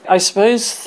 I suppose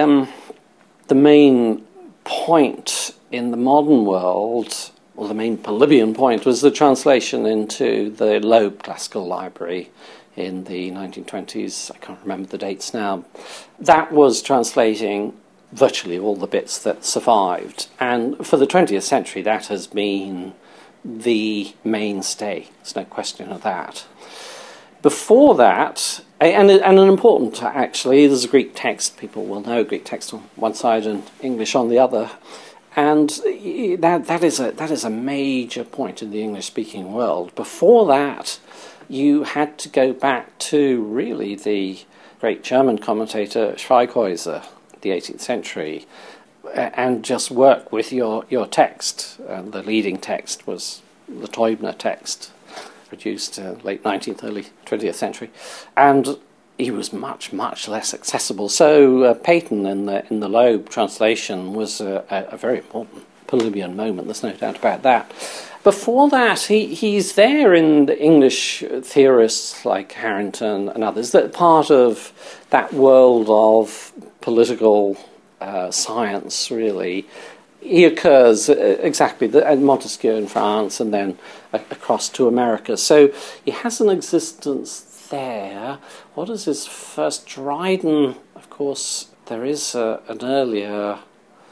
the main point in the modern world, or the main Polybian point, was the translation into the Loeb Classical Library in the 1920s. I can't remember the dates now. That was translating virtually all the bits that survived. And for the 20th century, that has been the mainstay. There's no question of that. Before that, and an important, actually, there's a Greek text. People will know Greek text on one side and English on the other. And that is a major point in the English-speaking world. Before that, you had to go back to really the great German commentator Schweighäuser, the 18th century, and just work with your text. The leading text was the Teubner text, produced late 19th, early 20th century, and he was much, much less accessible. So Paton in the Loeb translation was a very important Polybian moment, there's no doubt about that. Before that, he's there in the English theorists like Harrington and others, that part of that world of political science, really. He occurs exactly at Montesquieu in France and then across to America. So he has an existence there. What is his first? Dryden, of course, there is an earlier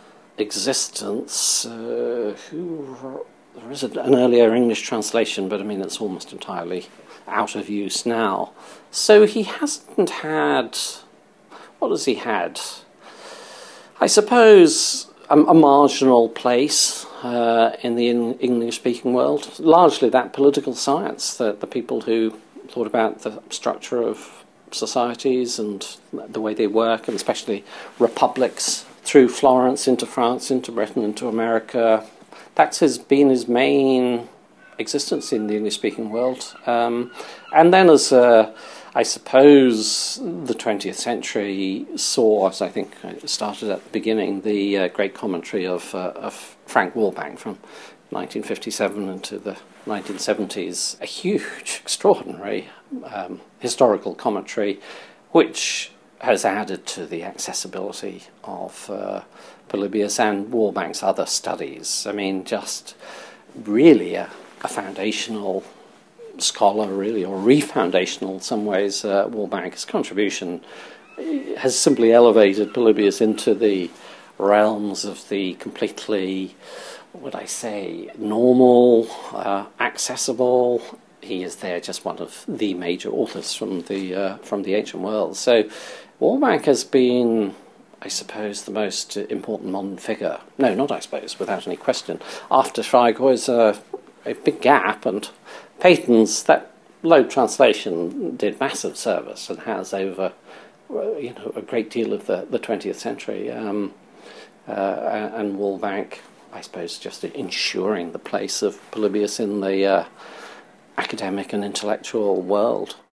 existence. There is an earlier English translation, but I mean it's almost entirely out of use now. So he hasn't had... What has he had? I suppose a marginal place in the English-speaking world. Largely that political science, the people who thought about the structure of societies and the way they work, and especially republics through Florence into France, into Britain, into America. That's been his main existence in the English-speaking world. And then as I suppose the 20th century saw, as I think it started at the beginning, the great commentary of Frank Walbank from 1957 into the 1970s, a huge, extraordinary historical commentary, which has added to the accessibility of Polybius and Walbank's other studies. I mean, just really a foundational scholar, really, or refoundational in some ways. Walbank's contribution has simply elevated Polybius into the realms of the completely, what would I say, normal, accessible. He is there just one of the major authors from the ancient world. So Walbank has been, I suppose, the most important modern figure. No, not I suppose, without any question. After Schweighäuser, a big gap, and Paton's, that Loeb translation did massive service and has over a great deal of the 20th century. And Walbank, I suppose, just ensuring the place of Polybius in the academic and intellectual world.